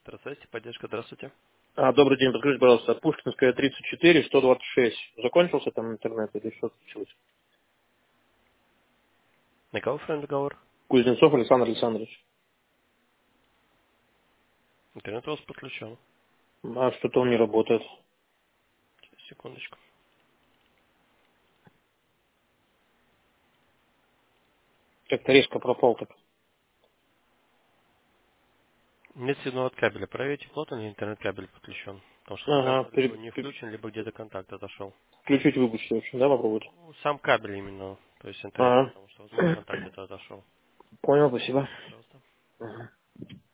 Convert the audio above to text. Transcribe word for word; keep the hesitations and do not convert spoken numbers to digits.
Здравствуйте, поддержка, здравствуйте. А, добрый день, подскажите, пожалуйста, Пушкинская тридцать четыре, сто двадцать шесть. Закончился там интернет или что случилось? На кого френд договор? Кузнецов Александр Александрович. Интернет у вас подключен. А что-то он не работает. Сейчас, секундочку. Как-то резко пропал так. Нет сигнала от кабеля. Проверьте плотно, ли интернет-кабель подключен. Потому что Ага, иногда либо пере- не пере- включен, либо где-то контакт отошел. включить выпустить, в общем, да, попробовать? Ну, сам кабель именно, то есть интернет, Ага. потому что, возможно, контакт где-то отошел. Понял, спасибо. Пожалуйста. Ага.